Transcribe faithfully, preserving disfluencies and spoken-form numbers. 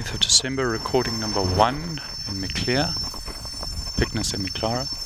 ninth of December, recording number one in Maclear, Pycnus and Maclara.